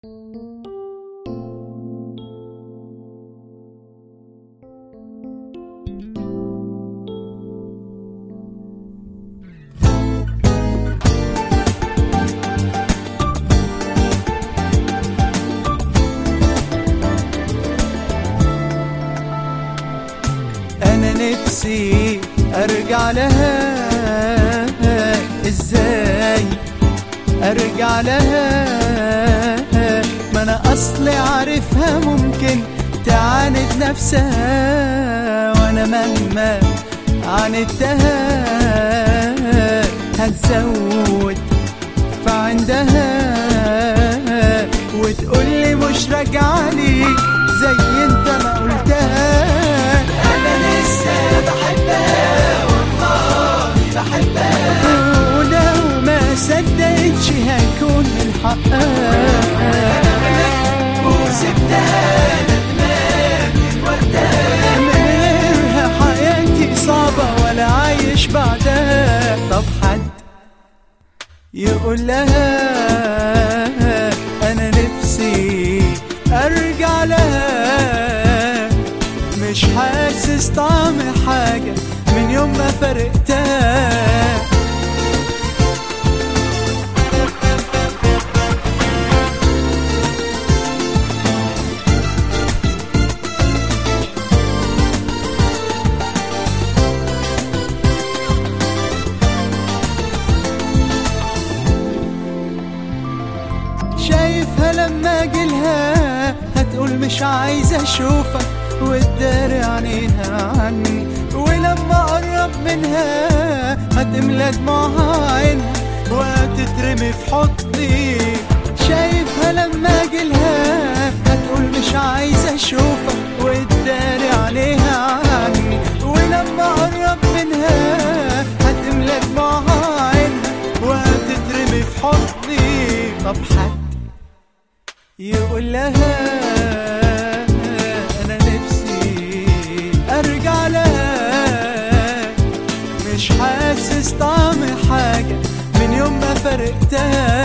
أنا نفسي أرجع لها، إزاي أرجع لها؟ ما أنا أصلي عارفها ممكن تعاند نفسها، وأنا مهما عاندتها هتزود فعندها وتقولي مش راجعة ليك زي انت ما قلتها. أنا لسه بحبها والله بحبها، ولو ما صدقتش هيكون من حقها. وسبتها ندمان من وقتها، من غيرها حياتي صعبة ولا عايش بعدها. طب حد يقول لها أنا نفسي أرجع لها، مش حاسس طعم حاجة من يوم ما فرقتها. شايفها لما اجيلها هتقول مش عايزة اشوفك وتداري عينيها عني، ولما اقرب منها هتملى دموعها عينها وهتترمي في حضني. شايفها لما اجيلها هتقول مش عايزة اشوفك وتداري عينيها عني، ولما اقرب منها هتملى دموعها عينها وهتترمي في حضني. طب حد يقول لها أنا نفسي أرجع لها، مش حاسس طعم حاجة من يوم ما فرقتها.